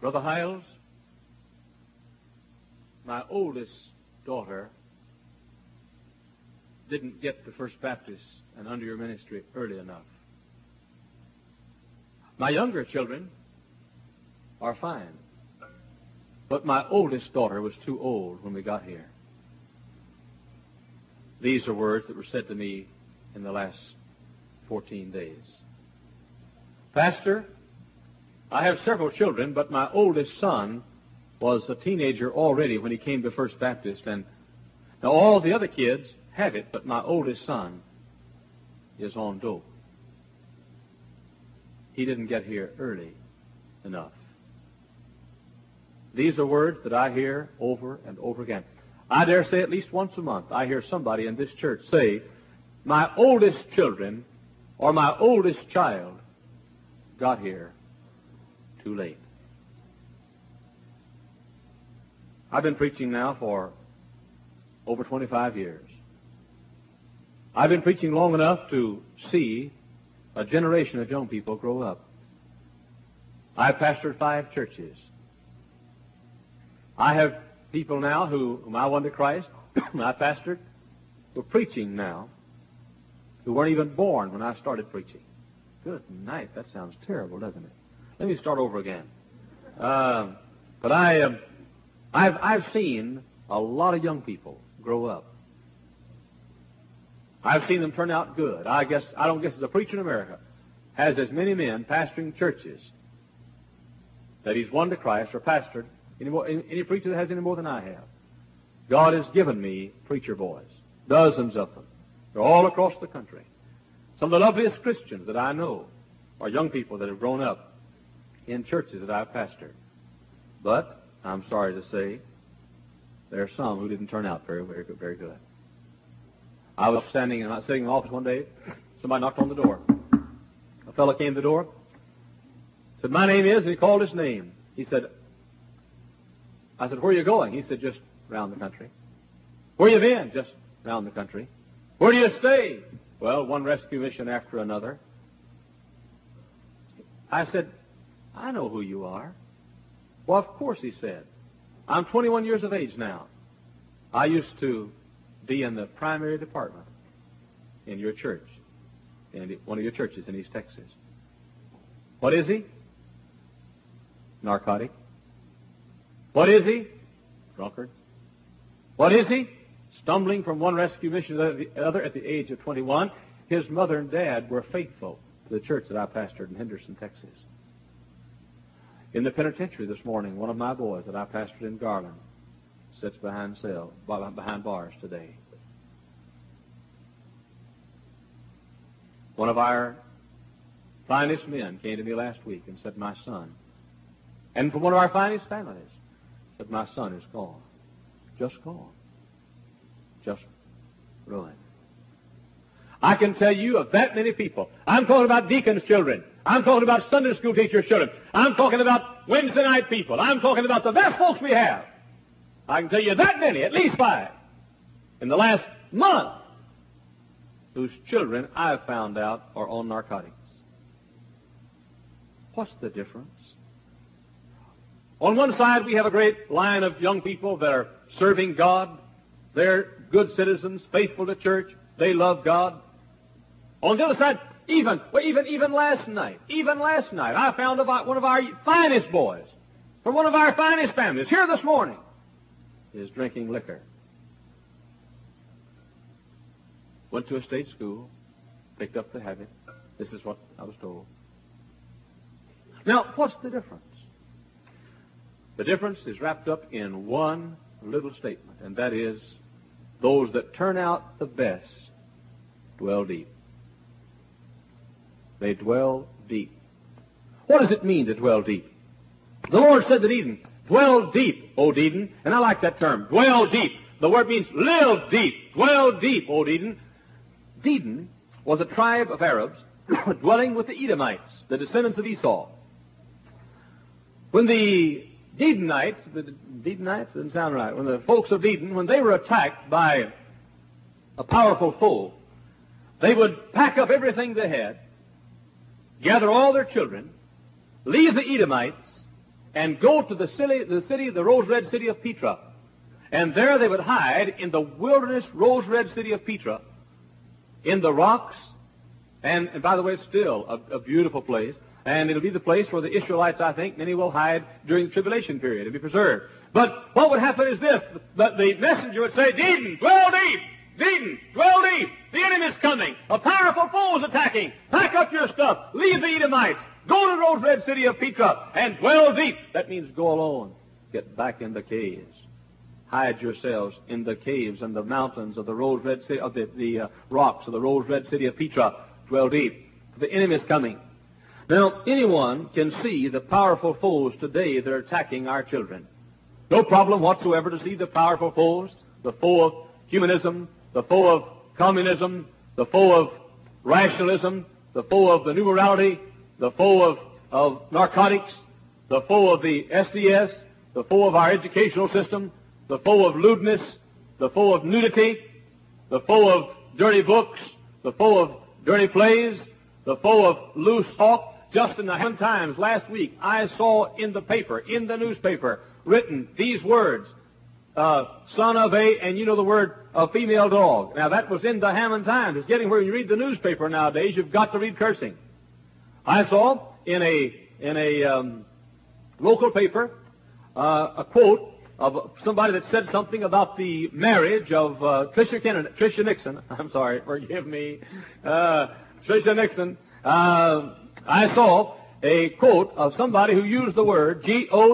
Brother Hiles, my oldest daughter didn't get to First Baptist and under your ministry early enough. My younger children are fine, but my oldest daughter was too old when we got here. These are words that were said to me in the last 14 days. Pastor, I have several children, but my oldest son was a teenager already when he came to First Baptist, and now all the other kids have it, but my oldest son is on dope. He didn't get here early enough. These are words that I hear over and over again. I dare say at least once a month I hear somebody in this church say, my oldest children or my oldest child got here too late. I've been preaching now for over 25 years. I've been preaching long enough to see a generation of young people grow up. I've pastored 5 churches. I have people now whom I won to Christ, I pastored, who are preaching now, who weren't even born when I started preaching. Good night. That sounds terrible, doesn't it? Let me start over again. But I've seen a lot of young people grow up. I've seen them turn out good. I don't guess there's a preacher in America has as many men pastoring churches that he's won to Christ or pastored, any preacher that has any more than I have. God has given me preacher boys, dozens of them. They're all across the country. Some of the loveliest Christians that I know are young people that have grown up in churches that I've pastored. But I'm sorry to say, there are some who didn't turn out very, very good, very good. I was sitting in the office one day. Somebody knocked on the door. A fellow came to the door, said, my name is, and he called his name. I said, where are you going? He said, just around the country. Where you been? Just around the country. Where do you stay? Well, one rescue mission after another. I said, I know who you are. Well, of course, he said. I'm 21 years of age now. I used to be in the primary department in your church, in one of your churches in East Texas. What is he? Narcotic. What is he? Drunkard. What is he? Stumbling from one rescue mission to the other at the age of 21. His mother and dad were faithful to the church that I pastored in Henderson, Texas. In the penitentiary this morning, one of my boys that I pastored in Garland sits behind bars today. One of our finest men came to me last week and said, my son, and from one of our finest families, said, my son is gone. Just gone. Just ruined. I can tell you of that many people. I'm talking about deacons' children. I'm talking about Sunday school teachers' children. I'm talking about Wednesday night people. I'm talking about the best folks we have. I can tell you that many, at least 5, in the last month, whose children I've found out are on narcotics. What's the difference? On one side, we have a great line of young people that are serving God. They're good citizens, faithful to church. They love God. On the other side, even last night, I found one of our finest boys from one of our finest families here this morning is drinking liquor. Went to a state school, picked up the habit. This is what I was told. Now, what's the difference? The difference is wrapped up in one little statement, and that is, those that turn out the best dwell deep. They dwell deep. What does it mean to dwell deep? The Lord said to Eden, dwell deep, O Eden. And I like that term, dwell deep. The word means live deep. Dwell deep, O Eden. Dedan was a tribe of Arabs dwelling with the Edomites, the descendants of Esau. When the Dedanites, didn't sound right, when the folks of Dedan, when they were attacked by a powerful foe, they would pack up everything they had, gather all their children, leave the Edomites, and go to the rose-red city of Petra. And there they would hide in the wilderness rose-red city of Petra, in the rocks. And by the way, it's still a beautiful place. And it'll be the place where the Israelites, I think, many will hide during the tribulation period and be preserved. But what would happen is this. The messenger would say, Dedan, dwell deep. Dedan, dwell deep. The enemy's coming. A powerful foe is attacking. Pack up your stuff. Leave the Edomites. Go to the rose-red city of Petra and dwell deep. That means go alone. Get back in the caves. Hide yourselves in the caves and the mountains of the rose-red city, of the rocks of the rose-red city of Petra. Dwell deep. The enemy's coming. Now, anyone can see the powerful foes today that are attacking our children. No problem whatsoever to see the powerful foes, the foe of humanism, the foe of communism, the foe of rationalism, the foe of the new morality, the foe of narcotics, the foe of the SDS, the foe of our educational system, the foe of lewdness, the foe of nudity, the foe of dirty books, the foe of dirty plays, the foe of loose talk. Just in the Hamilton Times last week, I saw in the paper, in the newspaper, written these words, son of a, and you know the word, a female dog. Now that was in the Hamilton Times. It's getting where you read the newspaper nowadays, you've got to read cursing. I saw in a local paper a quote of somebody that said something about the marriage of Tricia Nixon. I'm sorry, forgive me. Tricia Nixon. I saw a quote of somebody who used the word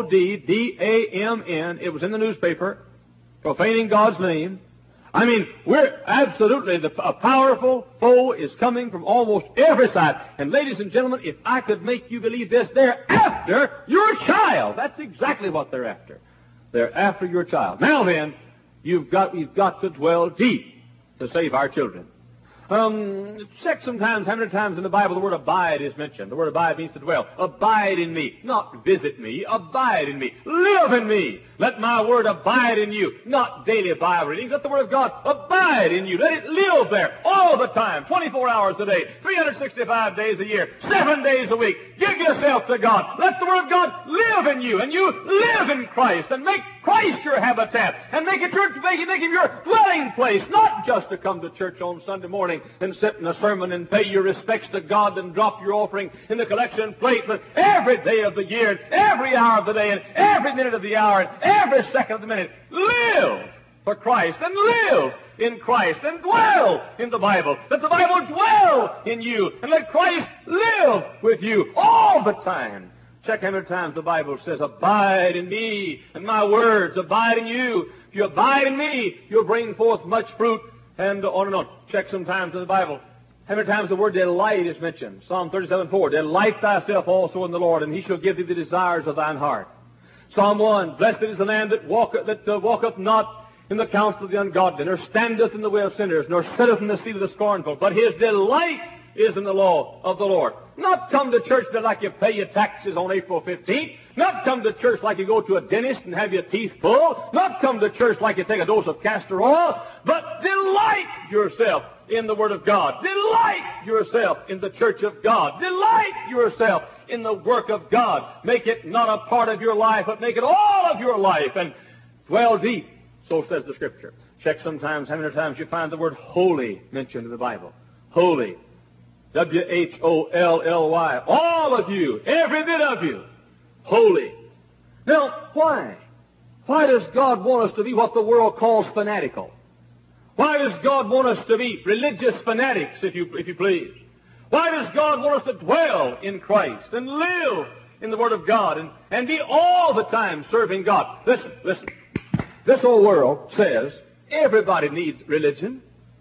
Goddamn. It was in the newspaper, profaning God's name. I mean, we're absolutely, a powerful foe is coming from almost every side. And ladies and gentlemen, if I could make you believe this, they're after your child. That's exactly what they're after. They're after your child. Now then, we've got to dwell deep to save our children. Check sometimes how many times in the Bible the word abide is mentioned. The word abide means to dwell. Abide in me. Not visit me. Abide in me. Live in me. Let my word abide in you. Not daily Bible readings. Let the word of God abide in you. Let it live there all the time. 24 hours a day. 365 days a year. 7 days a week. Give yourself to God. Let the word of God live in you. And you live in Christ. And make Christ your habitat. And make him your dwelling place. Not just to come to church on Sunday morning and sit in a sermon and pay your respects to God and drop your offering in the collection plate, but every day of the year, and every hour of the day, and every minute of the hour, and every second of the minute, live for Christ, and live in Christ, and dwell in the Bible. Let the Bible dwell in you, and let Christ live with you all the time. Check how many times the Bible says, abide in me, and my words abide in you. If you abide in me, you'll bring forth much fruit, and on and on. Check sometimes in the Bible how many times the word delight is mentioned. Psalm 37:4. Delight thyself also in the Lord, and he shall give thee the desires of thine heart. Psalm 1. Blessed is the man that walketh not in the counsel of the ungodly, nor standeth in the way of sinners, nor sitteth in the seat of the scornful. But his delight is in the law of the Lord. Not come to church like you pay your taxes on April 15th. Not come to church like you go to a dentist and have your teeth pulled. Not come to church like you take a dose of castor oil. But delight yourself in the Word of God. Delight yourself in the church of God. Delight yourself in the work of God. Make it not a part of your life, but make it all of your life. And dwell deep, so says the Scripture. Check sometimes how many times you find the word holy mentioned in the Bible. Holy. W-H-O-L-L-Y. All of you, every bit of you, holy. Now, why? Why does God want us to be what the world calls fanatical? Why does God want us to be religious fanatics, if you please? Why does God want us to dwell in Christ and live in the Word of God and be all the time serving God? Listen. This whole world says everybody needs religion.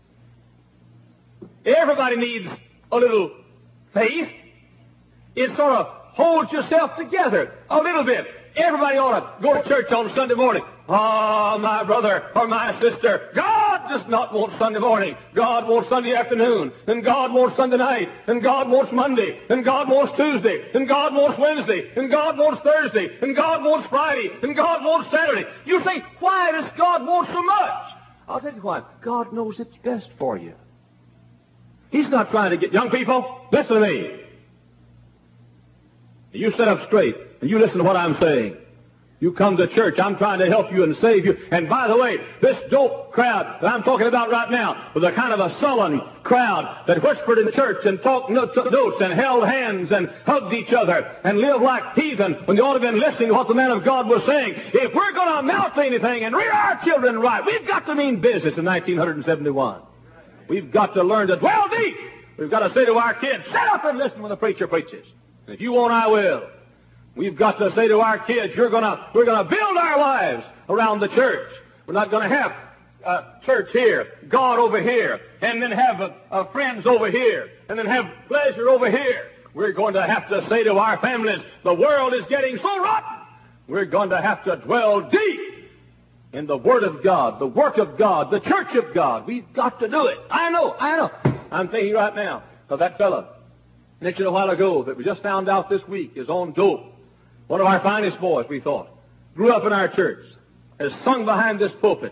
Everybody needs a little faith. It sort of holds yourself together a little bit. Everybody ought to go to church on Sunday morning. Oh, my brother or my sister, God does not want Sunday morning. God wants Sunday afternoon, and God wants Sunday night, and God wants Monday, and God wants Tuesday, and God wants Wednesday, and God wants Thursday, and God wants Friday, and God wants Saturday. You say, why does God want so much? I'll tell you why. God knows it's best for you. He's not trying to get young people. Listen to me. You sit up straight. And you listen to what I'm saying. You come to church, I'm trying to help you and save you. And by the way, this dope crowd that I'm talking about right now was a kind of a sullen crowd that whispered in the church and talked notes and held hands and hugged each other and lived like heathen when they ought to have been listening to what the man of God was saying. If we're going to amount to anything and rear our children right, we've got to mean business in 1971. We've got to learn to dwell deep. We've got to say to our kids, shut up and listen when the preacher preaches. And if you won't, I will. We've got to say to our kids, we're going to build our lives around the church. We're not going to have church here, God over here, and then have friends over here, and then have pleasure over here. We're going to have to say to our families, the world is getting so rotten. We're going to have to dwell deep in the Word of God, the work of God, the church of God. We've got to do it. I know. I'm thinking right now of that fellow mentioned a while ago that we just found out this week is on dope. One of our finest boys, we thought, grew up in our church, has sung behind this pulpit.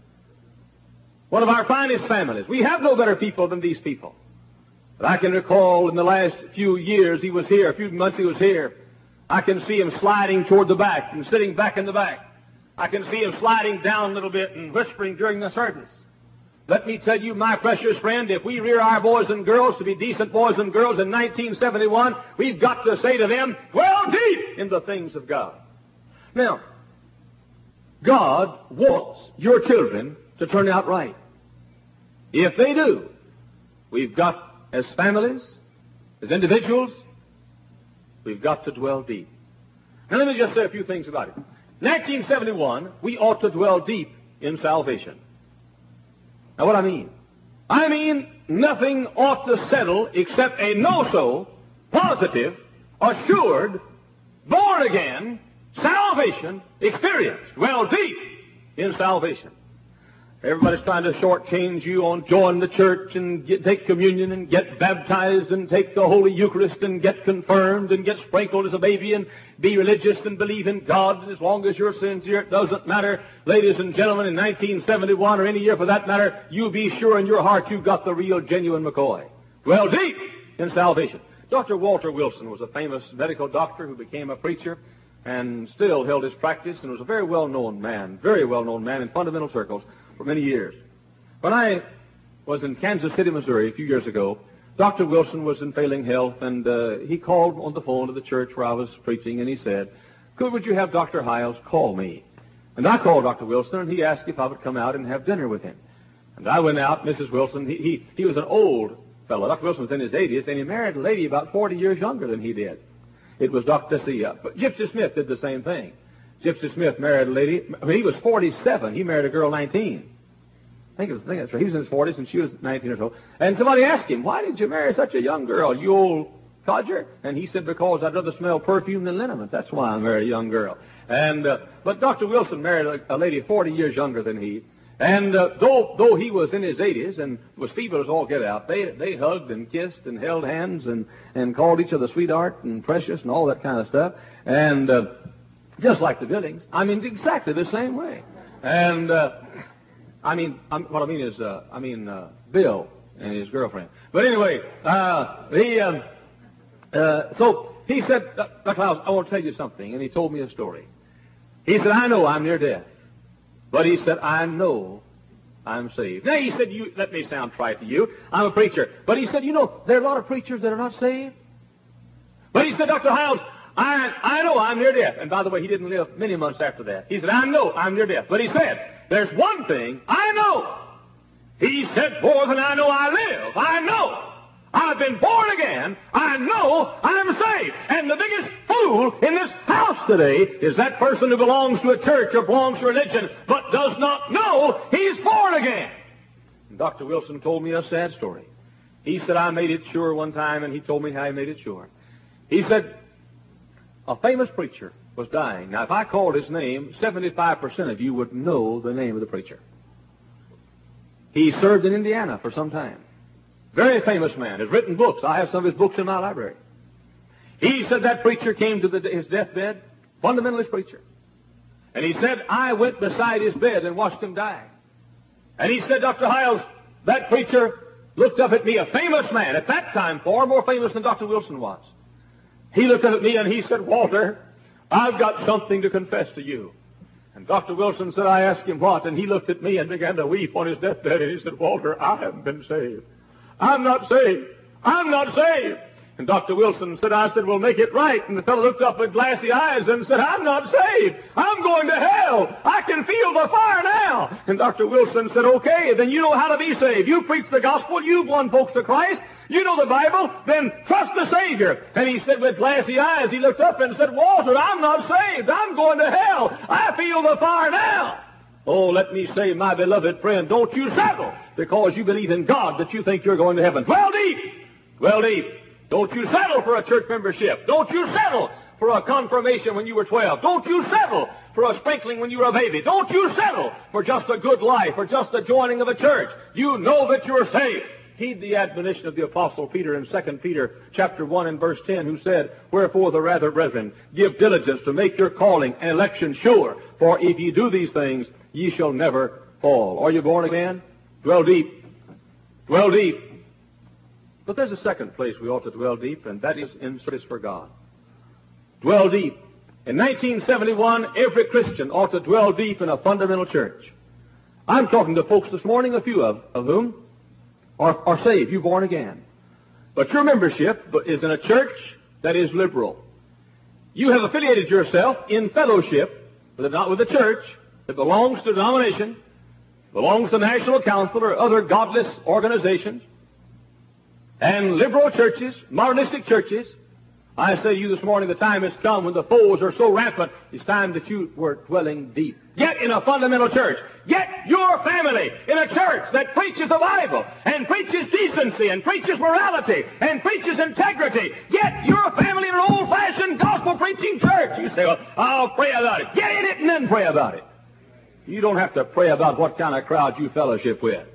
One of our finest families. We have no better people than these people. But I can recall in the last few years he was here, a few months he was here, I can see him sliding toward the back and sitting back in the back. I can see him sliding down a little bit and whispering during the service. Let me tell you, my precious friend, if we rear our boys and girls to be decent boys and girls in 1971, we've got to say to them, dwell deep in the things of God. Now, God wants your children to turn out right. If they do, we've got, as families, as individuals, we've got to dwell deep. Now, let me just say a few things about it. 1971, we ought to dwell deep in salvation. Now, what I mean nothing ought to settle except a no-so, positive, assured, born-again, salvation experience. Dwell deep in salvation. Everybody's trying to shortchange you on join the church and take communion and get baptized and take the Holy Eucharist and get confirmed and get sprinkled as a baby and be religious and believe in God. And as long as you're sincere, it doesn't matter. Ladies and gentlemen, in 1971 or any year for that matter, you be sure in your heart you've got the real, genuine McCoy. Dwell deep in salvation. Dr. Walter Wilson was a famous medical doctor who became a preacher and still held his practice and was a very well-known man in fundamental circles for many years. When I was in Kansas City, Missouri, a few years ago, Dr. Wilson was in failing health, and he called on the phone to the church where I was preaching, and he said, would you have Dr. Hiles call me? And I called Dr. Wilson, and he asked if I would come out and have dinner with him. And I went out, Mrs. Wilson, he was an old fellow. Dr. Wilson was in his 80s, and he married a lady about 40 years younger than he did. It was but Gypsy Smith did the same thing. Gypsy Smith married a lady. He was 47. He married a girl 19. I think that's right. He was in his 40s and she was 19 or so. And somebody asked him, why did you marry such a young girl, you old codger? And he said, because I'd rather smell perfume than liniment. That's why I married a young girl. But Dr. Wilson married a lady 40 years younger than he. And though he was in his 80s and was feeble as all get out, they hugged and kissed and held hands and called each other sweetheart and precious and all that kind of stuff. And just like the Billings. Exactly the same way. And Bill and his girlfriend. But anyway, so he said, Dr. Hiles, I want to tell you something. And he told me a story. He said, I know I'm near death. But he said, I know I'm saved. Now, he said, that may sound trite to you. I'm a preacher. But he said, there are a lot of preachers that are not saved. But he said, Dr. Hiles, I know I'm near death. And by the way, he didn't live many months after that. He said, I know I'm near death. But he said, there's one thing I know. He said, more than I know I live. I know I've been born again. I know I'm saved. And the biggest fool in this house today is that person who belongs to a church or belongs to a religion but does not know he's born again. And Dr. Wilson told me a sad story. He said, I made it sure one time, and he told me how he made it sure. He said, a famous preacher was dying. Now, if I called his name, 75% of you would know the name of the preacher. He served in Indiana for some time. Very famous man. Has written books. I have some of his books in my library. He said that preacher came to his deathbed, fundamentalist preacher. And he said, I went beside his bed and watched him die. And he said, Dr. Hiles, that preacher looked up at me, a famous man, at that time far more famous than Dr. Wilson was. He looked up at me and he said, Walter, I've got something to confess to you. And Dr. Wilson said, I asked him what, and he looked at me and began to weep on his deathbed, and he said, Walter, I haven't been saved. I'm not saved. I'm not saved. And Dr. Wilson said, I said, well, make it right. And the fellow looked up with glassy eyes and said, I'm not saved. I'm going to hell. I can feel the fire now. And Dr. Wilson said, okay, then you know how to be saved. You preach the gospel. You've won folks to Christ. You know the Bible. Then trust the Savior. And he said with glassy eyes, he looked up and said, Walter, I'm not saved. I'm going to hell. I feel the fire now. Oh, let me say, my beloved friend, don't you settle because you believe in God that you think you're going to heaven. Dwell deep. Dwell deep. Don't you settle for a church membership. Don't you settle for a confirmation when you were 12. Don't you settle for a sprinkling when you were a baby. Don't you settle for just a good life or just the joining of a church. You know that you're saved. Heed the admonition of the Apostle Peter in 2 Peter chapter 1 and verse 10, who said, Wherefore the rather, brethren, give diligence to make your calling and election sure. For if ye do these things, ye shall never fall. Are you born again? Dwell deep. Dwell deep. But there's a second place we ought to dwell deep, and that is in service for God. Dwell deep. In 1971, every Christian ought to dwell deep in a fundamental church. I'm talking to folks this morning, a few of whom are saved. You're born again. But your membership is in a church that is liberal. You have affiliated yourself in fellowship, but not with a church that belongs to a denomination, belongs to National Council or other godless organizations, and liberal churches, modernistic churches. I say to you this morning, the time has come when the foes are so rampant, it's time that you were dwelling deep. Get in a fundamental church. Get your family in a church that preaches the Bible, and preaches decency, and preaches morality, and preaches integrity. Get your family in an old-fashioned gospel-preaching church. You say, well, I'll pray about it. Get in it and then pray about it. You don't have to pray about what kind of crowd you fellowship with.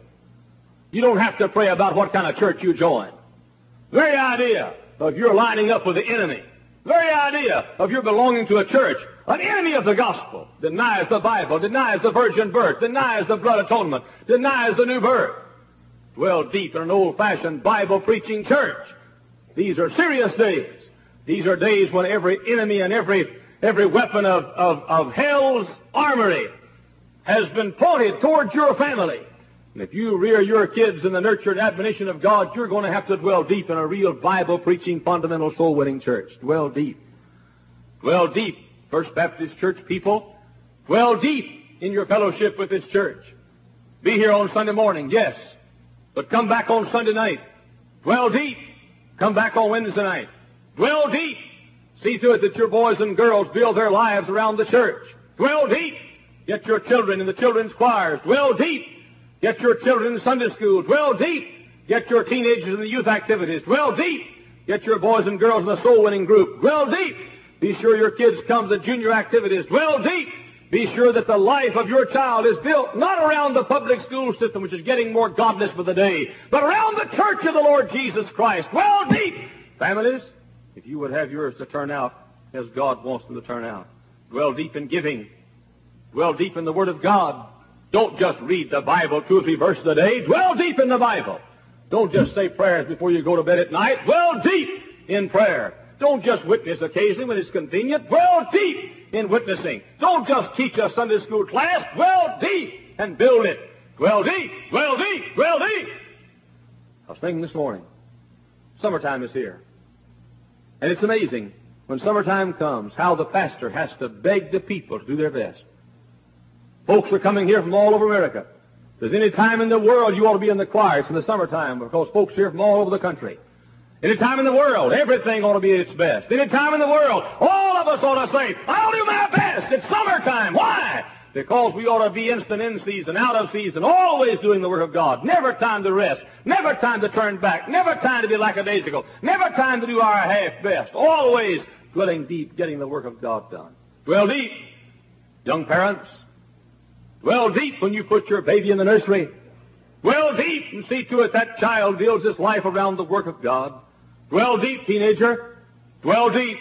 You don't have to pray about what kind of church you join. The very idea of your lining up with the enemy, the very idea of your belonging to a church, an enemy of the gospel, denies the Bible, denies the virgin birth, denies the blood atonement, denies the new birth. Dwell deep in an old-fashioned Bible-preaching church. These are serious days. These are days when every enemy and every weapon of hell's armory has been pointed towards your family. And if you rear your kids in the nurture and admonition of God, you're going to have to dwell deep in a real Bible-preaching, fundamental, soul-winning church. Dwell deep. Dwell deep, First Baptist Church people. Dwell deep in your fellowship with this church. Be here on Sunday morning, yes, but come back on Sunday night. Dwell deep. Come back on Wednesday night. Dwell deep. See to it that your boys and girls build their lives around the church. Dwell deep. Get your children in the children's choirs. Dwell deep. Get your children in Sunday school. Dwell deep. Get your teenagers in the youth activities. Dwell deep. Get your boys and girls in the soul-winning group. Dwell deep. Be sure your kids come to the junior activities. Dwell deep. Be sure that the life of your child is built not around the public school system, which is getting more godless by the day, but around the church of the Lord Jesus Christ. Dwell deep. Families, if you would have yours to turn out as God wants them to turn out. Dwell deep in giving. Dwell deep in the Word of God. Don't just read the Bible 2 or 3 verses a day. Dwell deep in the Bible. Don't just say prayers before you go to bed at night. Dwell deep in prayer. Don't just witness occasionally when it's convenient. Dwell deep in witnessing. Don't just teach a Sunday school class. Dwell deep and build it. Dwell deep. Dwell deep. Dwell deep. I was thinking this morning, summertime is here. And it's amazing when summertime comes how the pastor has to beg the people to do their best. Folks are coming here from all over America. If there's any time in the world you ought to be in the choir, it's in the summertime, because folks here from all over the country. Any time in the world, everything ought to be at its best. Any time in the world, all of us ought to say, I'll do my best. It's summertime. Why? Because we ought to be instant in season, out of season, always doing the work of God. Never time to rest. Never time to turn back. Never time to be lackadaisical. Never time to do our half best. Always dwelling deep, getting the work of God done. Dwell deep, young parents. Dwell deep when you put your baby in the nursery. Dwell deep and see to it that child builds his life around the work of God. Dwell deep, teenager. Dwell deep.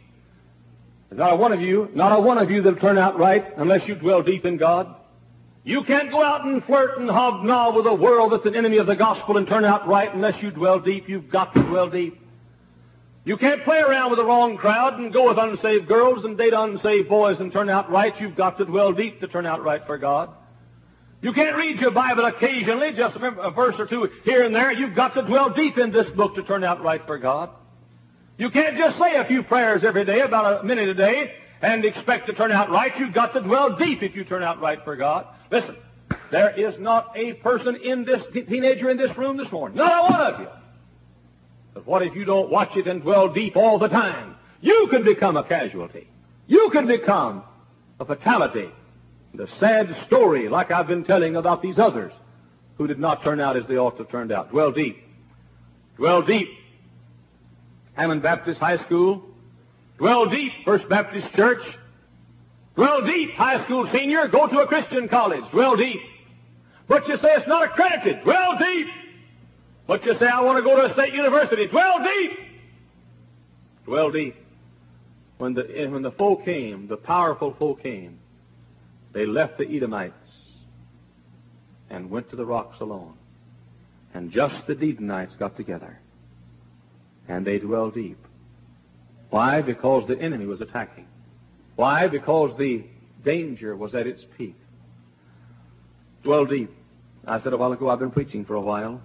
There's not a one of you that'll turn out right unless you dwell deep in God. You can't go out and flirt and hobnob with a world that's an enemy of the gospel and turn out right unless you dwell deep. You've got to dwell deep. You can't play around with the wrong crowd and go with unsaved girls and date unsaved boys and turn out right. You've got to dwell deep to turn out right for God. You can't read your Bible occasionally, just a verse or two here and there. You've got to dwell deep in this book to turn out right for God. You can't just say a few prayers every day, about a minute a day, and expect to turn out right. You've got to dwell deep if you turn out right for God. Listen, there is not a person in this teenager in this room this morning, not a one of you. But what if you don't watch it and dwell deep all the time? You could become a casualty. You could become a fatality. The sad story, like I've been telling about these others who did not turn out as they ought to have turned out. Dwell deep. Dwell deep. Hammond Baptist High School. Dwell deep. First Baptist Church. Dwell deep. High school senior. Go to a Christian college. Dwell deep. But you say it's not accredited. Dwell deep. But you say I want to go to a state university. Dwell deep. Dwell deep. When the foe came, the powerful foe came, they left the Edomites and went to the rocks alone. And just the Dedanites got together. And they dwelled deep. Why? Because the enemy was attacking. Why? Because the danger was at its peak. Dwell deep. I said a while ago, I've been preaching for a while.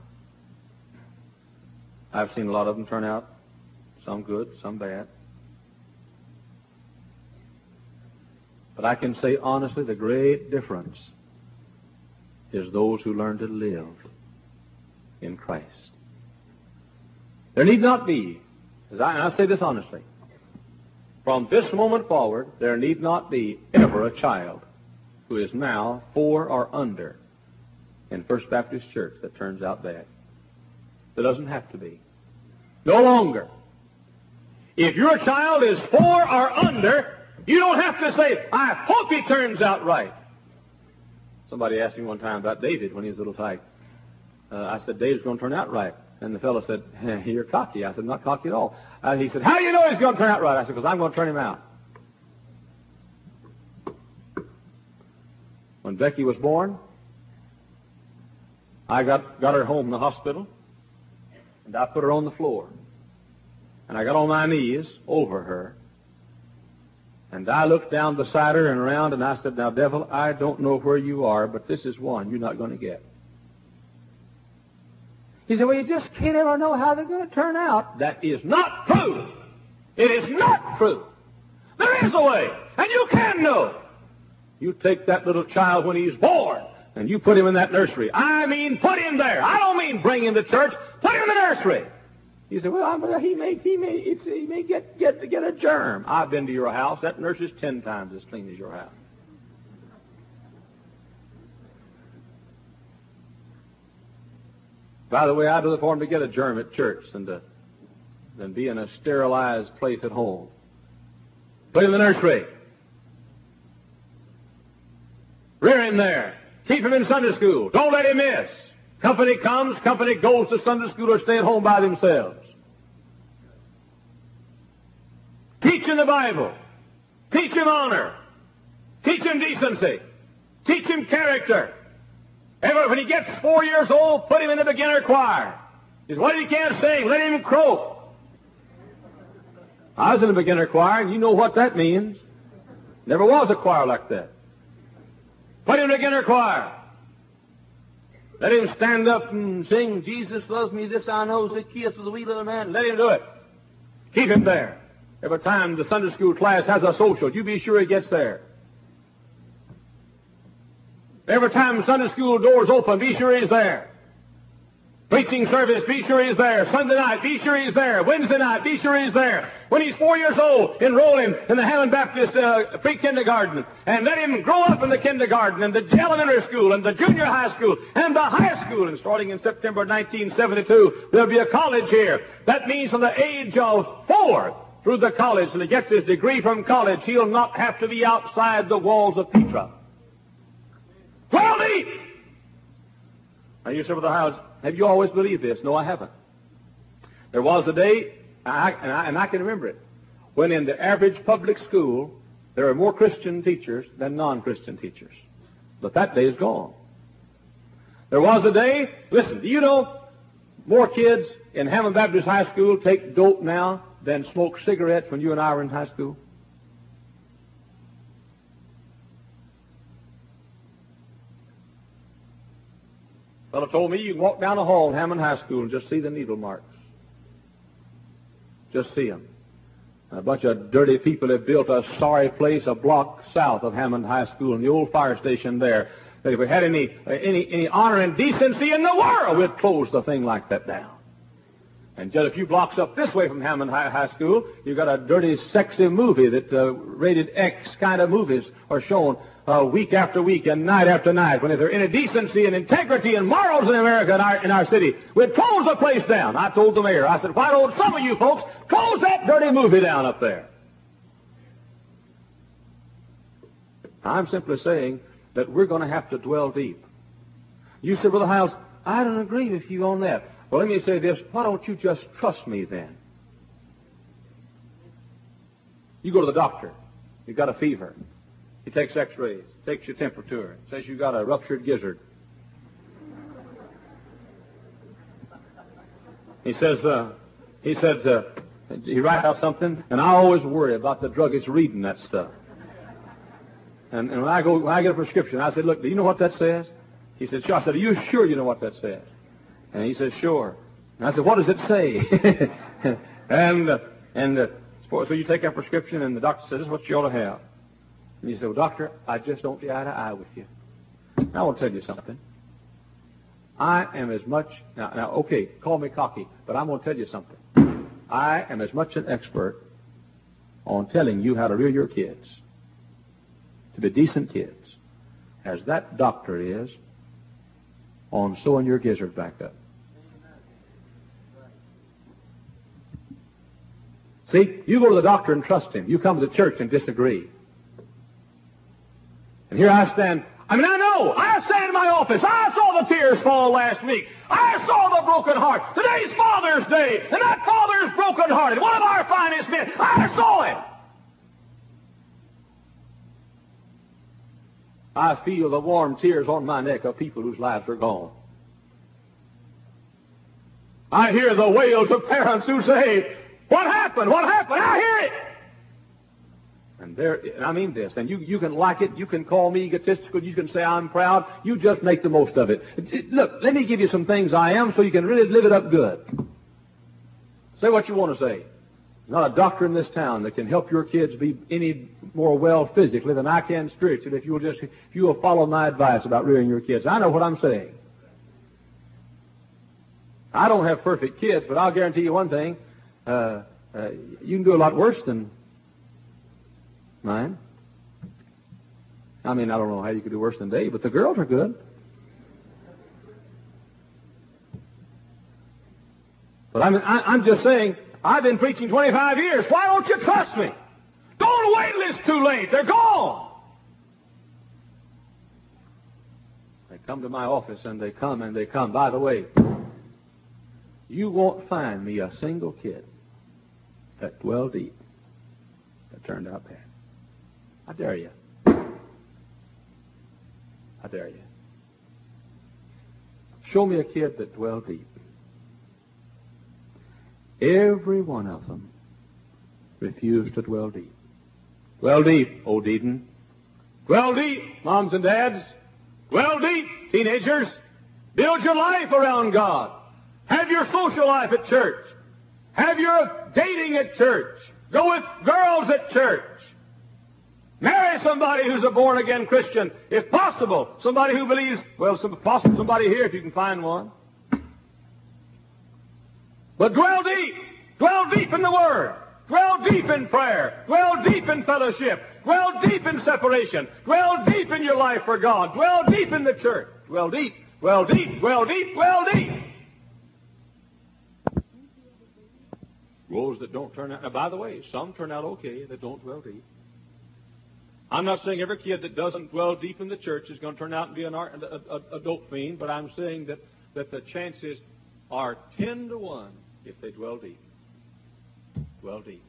I've seen a lot of them turn out. Some good, some bad. But I can say honestly, the great difference is those who learn to live in Christ. There need not be, and I say this honestly, from this moment forward, there need not be ever a child who is now 4 or under in First Baptist Church that turns out bad. There doesn't have to be. No longer. If your child is 4 or under, you don't have to say, I hope he turns out right. Somebody asked me one time about David when he was a little tyke. I said, David's going to turn out right. And the fellow said, you're cocky. I said, not cocky at all. He said, how do you know he's going to turn out right? I said, because I'm going to turn him out. When Becky was born, I got her home from the hospital, and I put her on the floor. And I got on my knees over her, and I looked down beside her and around, and I said, now, devil, I don't know where you are, but this is one you're not going to get. He said, well, you just can't ever know how they're going to turn out. That is not true. It is not true. There is a way, and you can know. You take that little child when he's born, and you put him in that nursery. I mean, put him there. I don't mean bring him to church. Put him in the nursery. You say, well, he may get a germ. I've been to your house. That nursery's 10 times as clean as your house. By the way, I'd rather for him to get a germ at church than be in a sterilized place at home. Put him in the nursery. Rear him there. Keep him in Sunday school. Don't let him miss. Company comes, company goes to Sunday school or stay at home by themselves. Teach him the Bible. Teach him honor. Teach him decency. Teach him character. When he gets 4 years old, put him in the beginner choir. He says, what if he can't sing? Let him croak. I was in the beginner choir, and you know what that means. Never was a choir like that. Put him in the beginner choir. Let him stand up and sing, Jesus loves me, this I know, Zacchaeus was a wee little man. Let him do it. Keep him there. Every time the Sunday school class has a social, you be sure he gets there. Every time Sunday school doors open, be sure he's there. Preaching service, be sure he's there. Sunday night, be sure he's there. Wednesday night, be sure he's there. When he's 4 years old, enroll him in the Hammond Baptist pre-kindergarten. And let him grow up in the kindergarten and the elementary school and the junior high school and the high school. And starting in September 1972, there'll be a college here. That means from the age of 4 through the college, and he gets his degree from college, he'll not have to be outside the walls of Petra. Dwell deep! Now you say, Brother Howes, have you always believed this? No, I haven't. There was a day, and I can remember it, when in the average public school there are more Christian teachers than non-Christian teachers. But that day is gone. There was a day, listen, do you know more kids in Hammond Baptist High School take dope now than smoke cigarettes when you and I were in high school? A fellow told me you can walk down the hall in Hammond High School and just see the needle marks. Just see them. A bunch of dirty people have built a sorry place a block south of Hammond High School in the old fire station there. That if we had any honor and decency in the world, we'd close the thing like that down. And just a few blocks up this way from Hammond High School, you've got a dirty, sexy movie that rated X kind of movies are shown week after week and night after night. When if there's any decency and integrity and morals in America, in our city, we'd close the place down. I told the mayor, I said, why don't some of you folks close that dirty movie down up there? I'm simply saying that we're going to have to dwell deep. You said, Brother Hiles, I don't agree with you on that. Well, let me say this. Why don't you just trust me then? You go to the doctor. You've got a fever. He takes x-rays, takes your temperature, says you've got a ruptured gizzard. He writes out something, and I always worry about the druggist reading that stuff. And when I get a prescription, I said, look, do you know what that says? He said, sure. I said, are you sure you know what that says? And he said, sure. And I said, what does it say? So you take that prescription, and the doctor says, this is what you ought to have. And you say, well, doctor, I just don't see eye to eye with you. Now, I want to tell you something. I am as much, now, okay, call me cocky, but I'm going to tell you something. I am as much an expert on telling you how to rear your kids, to be decent kids, as that doctor is on sewing your gizzard back up. See, you go to the doctor and trust him. You come to the church and disagree. And here I stand. I know. I stand in my office. I saw the tears fall last week. I saw the broken heart. Today's Father's Day, and that father's broken-hearted. One of our finest men. I saw him. I feel the warm tears on my neck of people whose lives are gone. I hear the wails of parents who say, what happened? What happened? I hear it. And I mean this, and you can like it, you can call me egotistical, you can say I'm proud, you just make the most of it. Look, let me give you some things I am so you can really live it up good. Say what you want to say. There's not a doctor in this town that can help your kids be any more well physically than I can spiritually if you will follow my advice about rearing your kids. I know what I'm saying. I don't have perfect kids, but I'll guarantee you one thing. You can do a lot worse than mine. I don't know how you could do worse than Dave, but the girls are good. But I'm just saying, I've been preaching 25 years. Why don't you trust me? Don't wait till it's too late. They're gone. They come to my office, and they come, and they come. By the way, you won't find me a single kid that dwelled deep that turned out bad. I dare you. I dare you. Show me a kid that dwelled deep. Every one of them refused to dwell deep. Dwell deep, old Eden. Dwell deep, moms and dads. Dwell deep, teenagers. Build your life around God. Have your social life at church. Have your dating at church. Go with girls at church. Marry somebody who's a born-again Christian, if possible. Somebody who believes, somebody here if you can find one. But dwell deep. Dwell deep in the Word. Dwell deep in prayer. Dwell deep in fellowship. Dwell deep in separation. Dwell deep in your life for God. Dwell deep in the church. Dwell deep. Dwell deep. Dwell deep. Dwell deep. Those that don't turn out. Now, by the way, some turn out okay that don't dwell deep. I'm not saying every kid that doesn't dwell deep in the church is going to turn out and be a dope fiend, but I'm saying that the chances are 10 to 1 if they dwell deep. Dwell deep.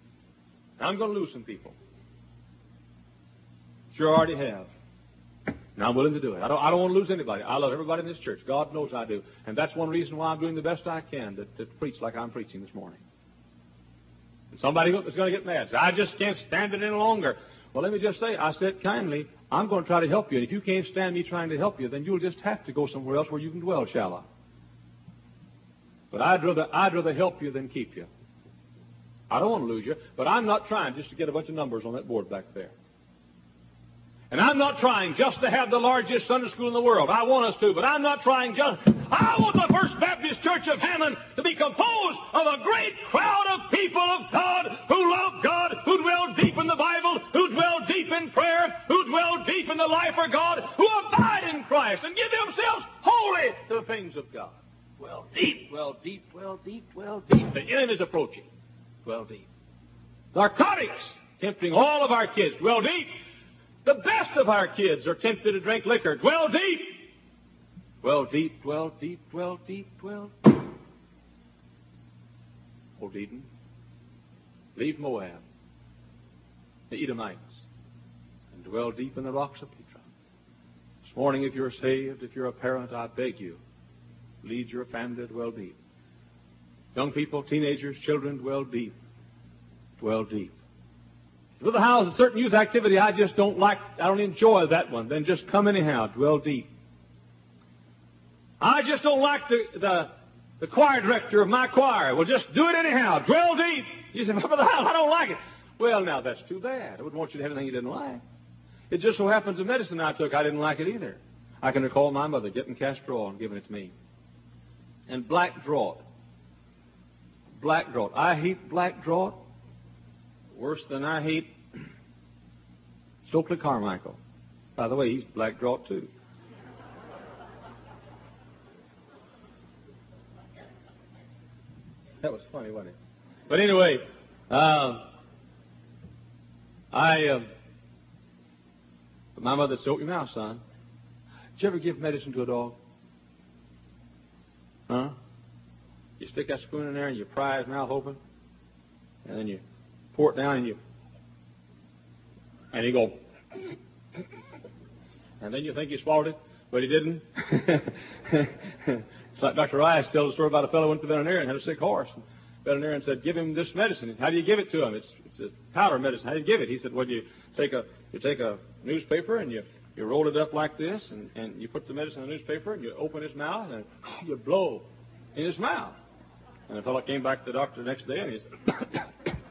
Now, I'm going to lose some people. Sure already have. And I'm willing to do it. I don't want to lose anybody. I love everybody in this church. God knows I do. And that's one reason why I'm doing the best I can to preach like I'm preaching this morning. And somebody is going to get mad. Say, I just can't stand it any longer. Well, let me just say, I said kindly, I'm going to try to help you. And if you can't stand me trying to help you, then you'll just have to go somewhere else where you can dwell, shall I? But I'd rather help you than keep you. I don't want to lose you, but I'm not trying just to get a bunch of numbers on that board back there. And I'm not trying just to have the largest Sunday school in the world. I want us to, but I'm not trying just... I want the First Baptist Church of Hammond to be composed of a great crowd of people of God who love God, who dwell deep in the Bible, who dwell deep in prayer, who dwell deep in the life of God, who abide in Christ and give themselves wholly to the things of God. Dwell deep, dwell deep, dwell deep, dwell deep. The end is approaching. Dwell deep. Narcotics, tempting all of our kids. Dwell deep. The best of our kids are tempted to drink liquor. Dwell deep. Dwell deep, dwell deep, dwell deep, dwell deep. Old Eden, leave Moab, the Edomites, and dwell deep in the rocks of Petra. This morning, if you're saved, if you're a parent, I beg you, lead your family to dwell deep. Young people, teenagers, children, dwell deep. Dwell deep. If the house a certain youth activity I just don't like, I don't enjoy that one, then just come anyhow, dwell deep. I just don't like the choir director of my choir. Well, just do it anyhow, dwell deep. You say, Brother Howell, I don't like it. Well, now, that's too bad. I wouldn't want you to have anything you didn't like. It just so happens the medicine I took, I didn't like it either. I can recall my mother getting castor oil and giving it to me. And black draught. Black draught. I hate black draught worse than I hate Stokely Carmichael. By the way, he's black draught too. That was funny, wasn't it? But anyway, my mother said, open your mouth, son. Did you ever give medicine to a dog? Huh? You stick that spoon in there and you pry his mouth open, and then you pour it down and he go, and then you think he swallowed it, but he didn't. It's like Dr. Rice tells a story about a fellow who went to the veterinarian and had a sick horse. The veterinarian said, give him this medicine. How do you give it to him? It's a powder medicine. How do you give it? He said, well, you take a newspaper and you roll it up like this, and you put the medicine in the newspaper and you open his mouth and you blow in his mouth. And the fellow came back to the doctor the next day and he said,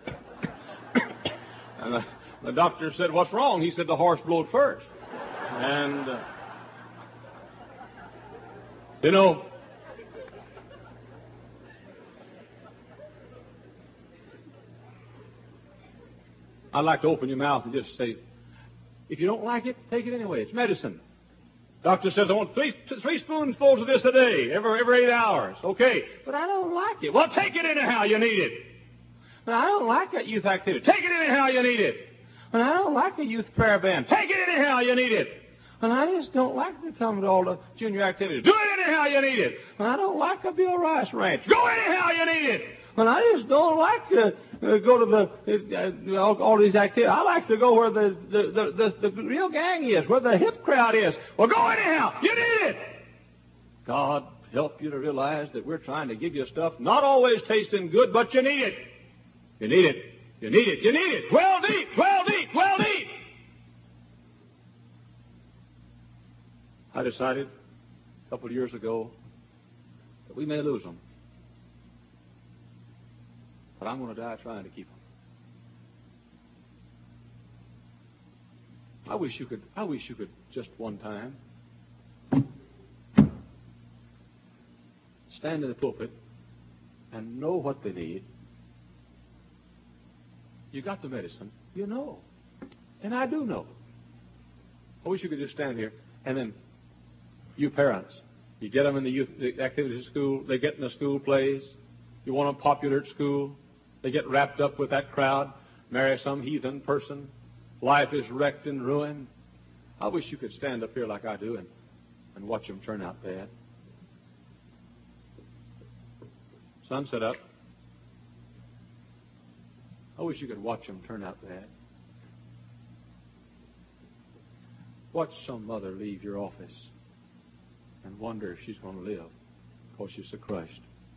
and the doctor said, what's wrong? He said, the horse blowed first. And, you know, I'd like to open your mouth and just say, if you don't like it, take it anyway. It's medicine. Doctor says, I want three spoonfuls of this a day, every 8 hours. Okay, but I don't like it. Well, take it anyhow, you need it. But I don't like that youth activity. Take it anyhow, you need it. But I don't like the youth prayer band. Take it anyhow, you need it. And I just don't like to come to all the junior activities. Do it anyhow, you need it. And I don't like a Bill Rice ranch. Go anyhow, you need it. And I just don't like to go to all these activities. I like to go where the real gang is, where the hip crowd is. Well, go anyhow. You need it. God help you to realize that we're trying to give you stuff not always tasting good, but you need it. You need it. You need it. You need it. Well deep, well deep, well deep. I decided a couple of years ago that we may lose them, but I'm going to die trying to keep them. I wish you could just one time stand in the pulpit and know what they need. You got the medicine, you know, and I do know. I wish you could just stand here and then. You parents, you get them in the activities of school, they get in the school plays, you want them popular at school, they get wrapped up with that crowd, marry some heathen person, life is wrecked and ruined. I wish you could stand up here like I do and watch them turn out bad. Sunset up. I wish you could watch them turn out bad. Watch some mother leave your office and wonder if she's going to live because she's so crushed.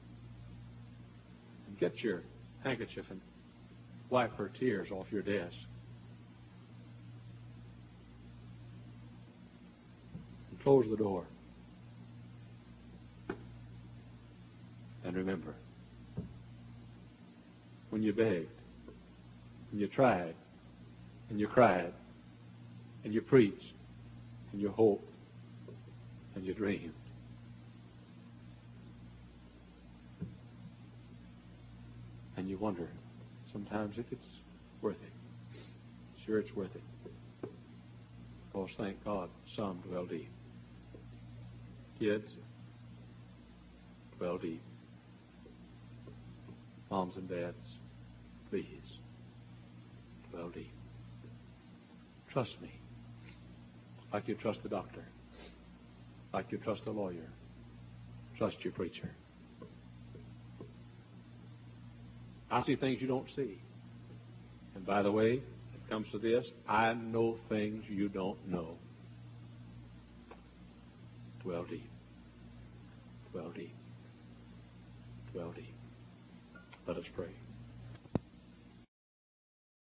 And get your handkerchief and wipe her tears off your desk. And close the door. And remember, when you begged, and you tried, and you cried, and you preached, and you hoped, and you dreamed, and you wonder sometimes if it's worth it. Sure, it's worth it. Because thank God, some dwell deep. Kids, dwell deep. Moms and dads, please, dwell deep. Trust me, like you trust a doctor, like you trust a lawyer. Trust your preacher. I see things you don't see. And by the way, it comes to this, I know things you don't know. Dwell deep. Dwell deep. Dwell deep. Let us pray.